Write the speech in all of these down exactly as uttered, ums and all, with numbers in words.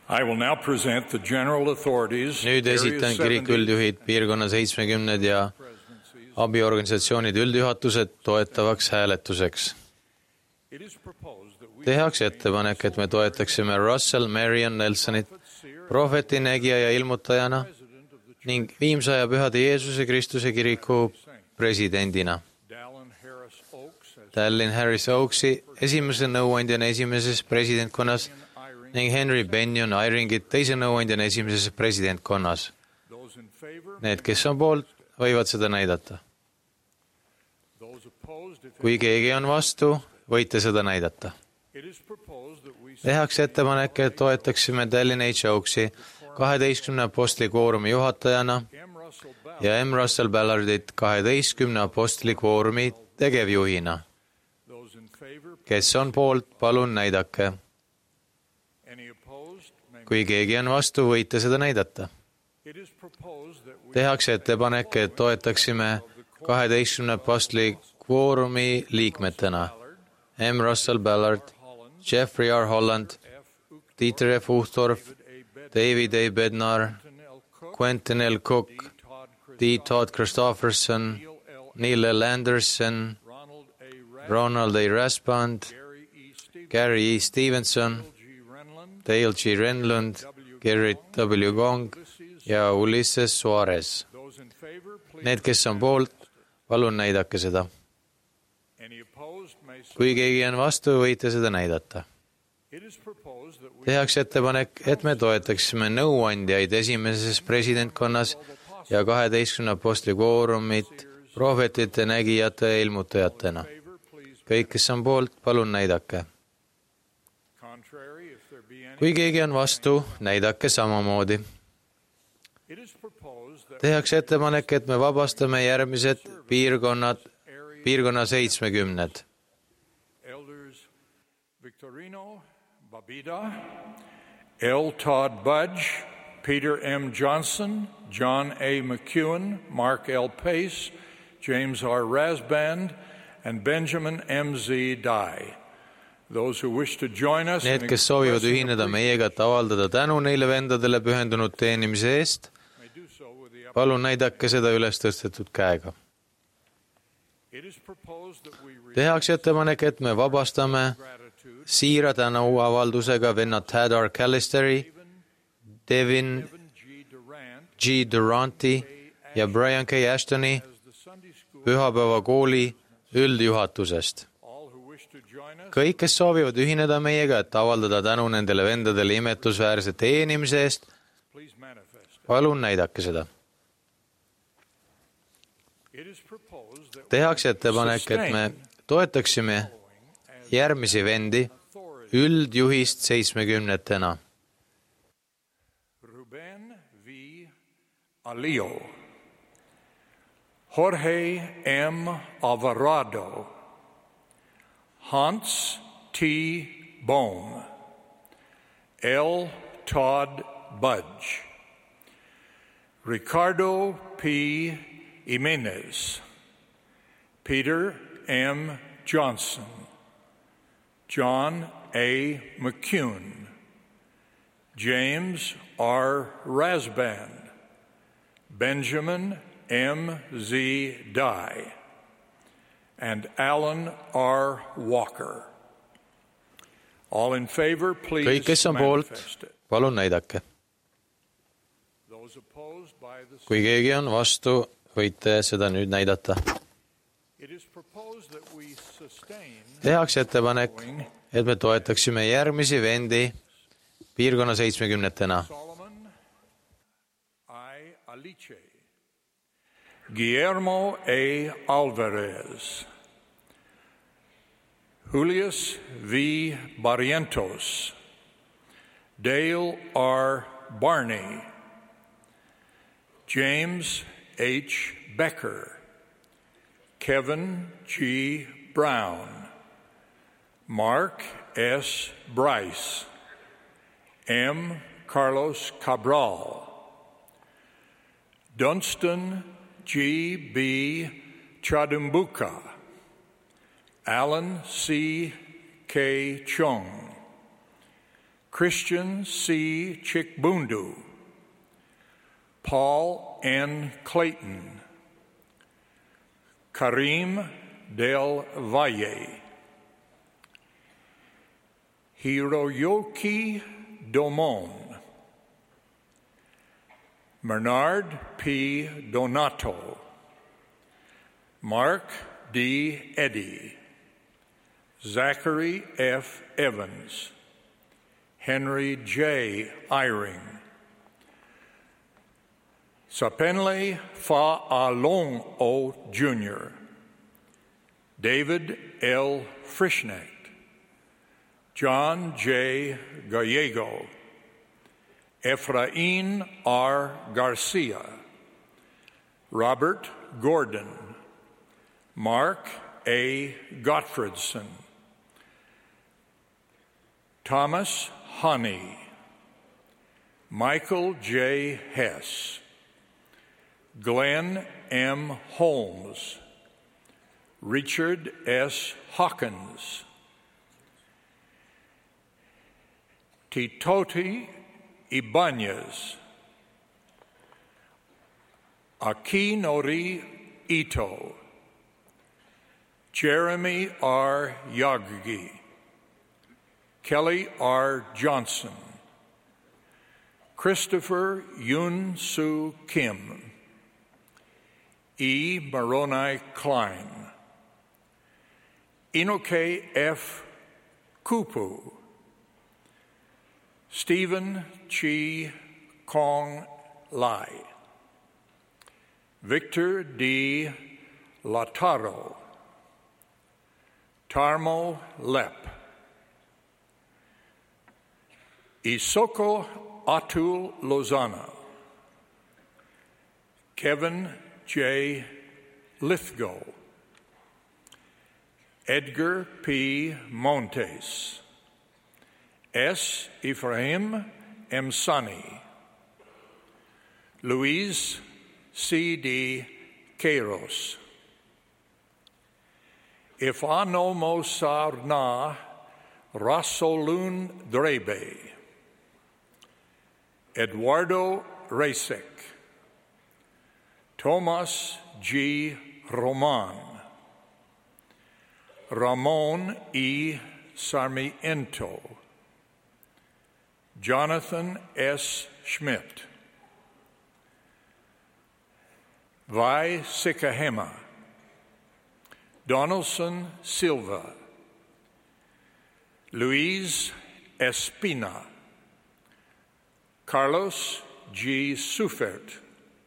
I will now present the general authorities. Nüüd esitan kiriku üldjuhid, piirkonna seitsmekümned ja abiorganisatsioonide üldjuhatused toetavaks hääletuseks. Tehakse ettepanek, et me toetaksime Russell Marion Nelsonit prohveti, nägija ja ilmutajana ning Viimsaja Pühade Jeesuse Kristuse kiriku presidendina. Dallin Harris Oaksi esimese nõuandjana esimeses presidentkonnas ning Henry Benyon Iringit teise nõuandjana esimeses presidentkonnas. Need, kes on poolt, võivad seda näidata. Kui keegi on vastu, võite seda näidata. Tehakse ettepanek, et toetaksime Dallin H. Oaksi kaheteistkümne apostli kvoorumi juhatajana ja M. Russell Ballardit kaheteistkümne apostli kvoorumi tegevjuhina. Kes on poolt, palun näidake. Kui keegi on vastu, võite seda näidata. Tehakse ettepanek, et toetaksime kaheteistkümne apostli kvoorumi liikmetena M. Russell Ballard, Jeffrey R. Holland, Dieter F. Uchtdorf, David A. Bednar, Quentin L. Cook, D. Todd Christofferson, Neil L. Anderson, Ronald A. Raspand, Gary E. Stevenson, Dale G. Renlund, Gerrit W. Gong ja Ulysses Suarez. Need, kes on poolt, palun näidake seda. Kui keegi on vastu, võite seda näidata. Tehakse ettepanek, et me toetaksime nõuandjaid esimeses presidentkonnas ja kaheteistkümne apostli kvoorumit prohvetite, nägijate ja ilmutajatena. Kõik, kes on poolt, palun näidake. Kui keegi on vastu, näidake samamoodi. Tehakse ettepanek, et me vabastame järgmised piirkonnad, piirkonna seitsmekümned. Victorino Babida, L. Todd Budge, Peter M. Johnson, John A. McEwen, Mark L. Pace, James R. Rasband, and Benjamin M. Z. Dye. Need, kes soovivad ühineda meiega, et avaldada tänu neile vendadele pühendunud teenimise eest, palun näidake seda üles tõstetud käega. Tehakse ettepanek, et me vabastame siira tänu avaldusega vennad Tad R. Callisteri, Devin G. Duranti ja Brian K. Ashtoni pühapäeva kooli üldjuhatusest. Kõik, kes soovivad ühineda meiega, et avaldada tänu nendele vendadele imetlusväärse teenimise eest, palun näidake seda. Tehakse ettepanek, et me toetaksime järgmisi vendi üldjuhist seitsmekümnetena. Ruben V. Alio, Jorge M. Alvarado, Hans T. Bohm, L. Todd Budge, Ricardo P. Jimenez, Peter M. Johnson, John A. McEwen, James R. Rasband, Benjamin M. Z. Dye, and Alan R. Walker. All in favor, please. Kõik, kes on poolt, palun näidake. Kui keegi on vastu, võite seda nüüd näidata. Tehakse ettepanek, et me toetaksime järgmisi vendi piirkonna seitsmekümnetena. Guillermo A. Alvarez, Julius V. Barrientos, Dale R. Barney, James H. Becker, Kevin G. Brown, Mark S. Bryce, M. Carlos Cabral, Dunstan G. B. Chadumbuka, Alan C. K. Chung, Christian C. Chikbundu, Paul N. Clayton, Karim Del Valle, Hiroyoki Domon, Bernard P. Donato, Mark D. Eddy, Zachary F. Evans, Henry J. Eyring, Sapenle Fa Along O. Junior, David L. Frischnecht, John J. Gallego, Efrain R. Garcia, Robert Gordon, Mark A. Gottfredson, Thomas Honey, Michael J. Hess, Glenn M. Holmes, Richard S. Hawkins, Titoti Ibanez, Akinori Ito, Jeremy R. Yaggi, Kelly R. Johnson, Christopher Yun Soo Kim, E. Moroni Klein, Inoke F. Kupu, Stephen Chi Kong Lai, Victor D. Lataro, Tarmo Lep, Isoko Atul Lozana, Kevin J. Lithgow, Edgar P. Montes, S. Ephraim M. Sani, Luis C. D. Queiroz, Ifanomo Sarna Rasolun Drebe, Eduardo Rasek, Tomas G. Roman, Ramon E. Sarmiento, Jonathan S. Schmidt, Vi Sikahema, Donaldson Silva, Luis Espina, Carlos G. Sufert,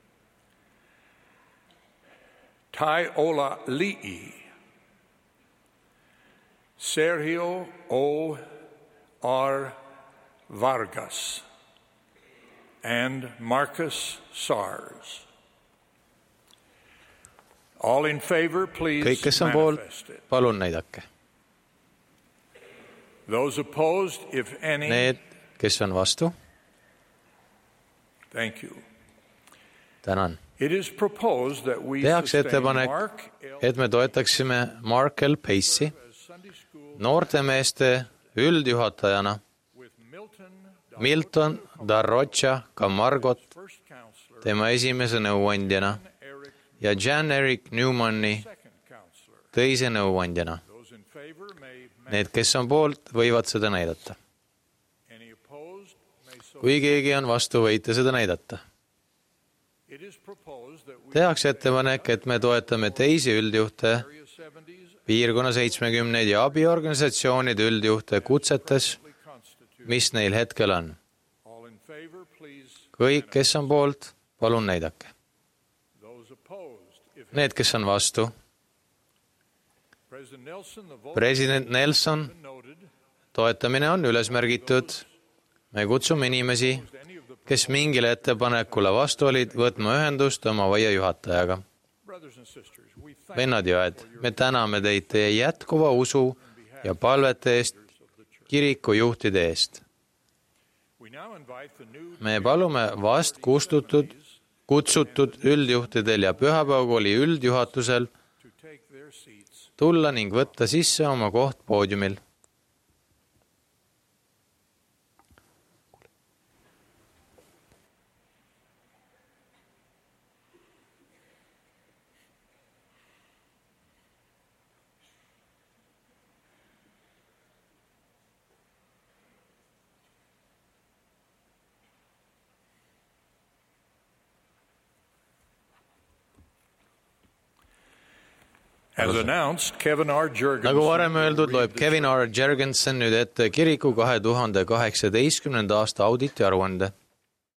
Taiola Li'i, Sergio O. R. Vargas, and Marcus Sars. All in favor, please kõik, kes on poolt, manifest it. palun näidake. Those opposed, if any, Need, kes on vastu, thank you. tänan. It is proposed that we Tehakse sustain ettepanek, Mark L. et me toetaksime Mark L. Pace'i Sunday School noortemeeste üldjuhatajana, with Milton, Milton Darrocha Camargot first counselor, tema esimese nõuandjana Eric, ja Jan-Erik Newmani second counselor. teise nõuandjana. Those in favor may Need, kes on poolt, võivad seda näidata. any opposed may so. Kui keegi on vastu, võite seda näidata. It is proposed that we Tehakse ettepanek, et me toetame teisi üldjuhte, area seventies piirkonna seitsmekümneid ja abiorganisatsioonide üldjuhte kutsetes, constitute. mis neil hetkel on. All in favor, please. Kõik, kes on poolt, palun näidake. Those opposed, if Need, kes on vastu, President Nelson, the vote president Nelson, has been noted. toetamine on üles märgitud. Me kutsume inimesi, Any of the kes mingile ettepanekule vastu olid, võtma ühendust oma vaie juhatajaga. brothers and sisters, we thank Vennad ja õed, me täname teid teie jätkuva usu ja palvete eest, kiriku juhtide eest. we now invite the new Me palume vast kustutud, kutsutud üldjuhtidel ja pühapäevakooli üldjuhatusel to take their seats. tulla ning võtta sisse oma koht poodiumil. As announced, Kevin R. Jurgensen nagu varem öeldud, loeb Kevin R. Jurgensen nüüd ette kiriku kahe tuhande kaheksateistkümnenda aasta auditi aruande.